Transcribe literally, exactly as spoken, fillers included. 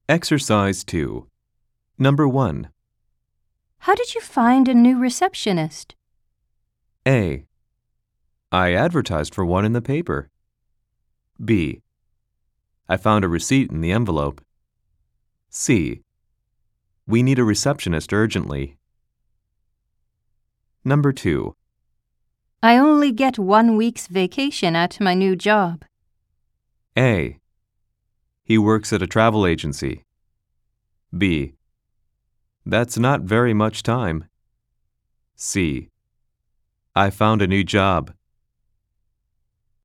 Exercise two. Number one. How did you find a new receptionist? A. I advertised for one in the paper. B. I found a receipt in the envelope. C. We need a receptionist urgently. Number two. I only get one week's vacation at my new job. A. He works at a travel agency. B. That's not very much time. C. I found a new job.